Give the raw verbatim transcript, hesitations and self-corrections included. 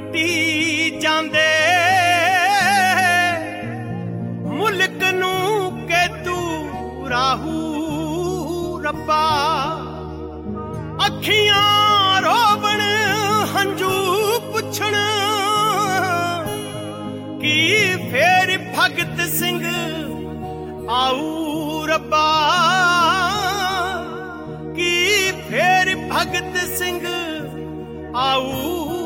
ਲੁੱਟੀ ਜਾਂਦੇ ਮੁਲਕ ਨੂੰ ਕਿ ਤੂੰ ਰਾਹੂ ਰੱਬਾ। ਅੱਖੀਆਂ ਰੋਵਣ ਹੰਝੂ ਪੁੱਛਣ ਕੀ ਫੇਰ ਭਗਤ ਸਿੰਘ ਆਊ ਰੱਬਾ। ਕੀ ਫੇਰ ਭਗਤ ਸਿੰਘ ਆਊ